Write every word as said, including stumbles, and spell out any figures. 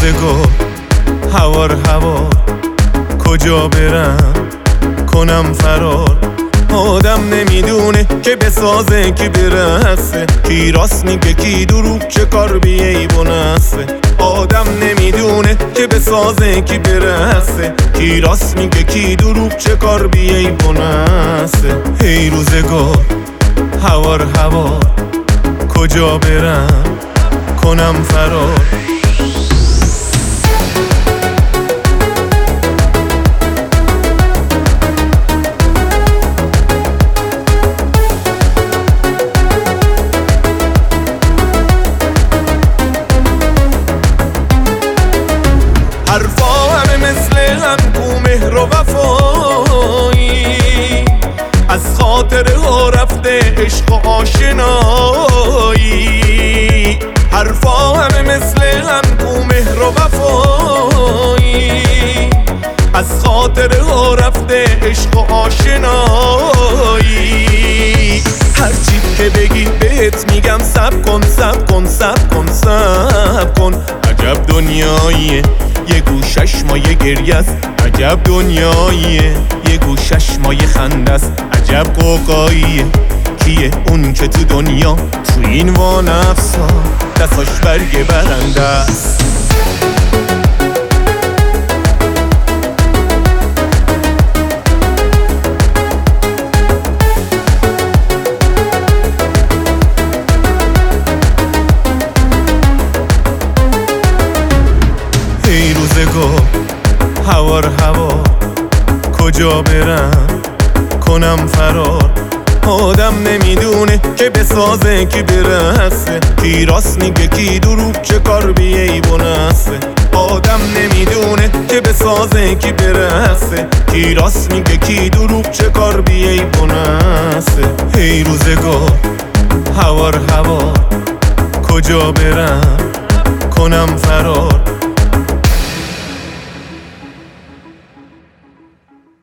روزگار هوار هوار کجا برم کنم فرار. آدم نمیدونه که بسازه کی برسه، کی راست میگه کی دروغ، چه کار بی ایبونسه. آدم نمیدونه که بسازه کی برسه، کی راست میگه کی دروغ، چه کار بی ایبونسه. ای روزگار هوار هوار کجا برم کنم فرار. حرفا همه مثل هم کو مهر و وفایی، از خاطر ها رفته عشق و آشنایی. حرفا همه مثل هم کو مهر و وفایی، از خاطر ها رفته عشق و آشنایی. هرچی که بگی بهت میگم سب کن سب کن سب کن سب کن. عجب دنیاییه یه گوشش مایه گریه است، عجب دنیاییه یه گوشش مایه خنده است. عجب قوقاییه کیه اون که تو دنیا تو این وانفسا دستاش برگ برنده است. ای روزگار هوار هوار کجا برم کنم فرار. آدم نمیدونه که بسازه کی برسه، کی راست میگه کی دروغ، چه کار بی ایبونسه. آدم نمیدونه که بسازه کی برسه، کی راست میگه کی دروغ، چه کار بی ایبونسه. ای روزگار هوار هوار کجا برم کنم فرار.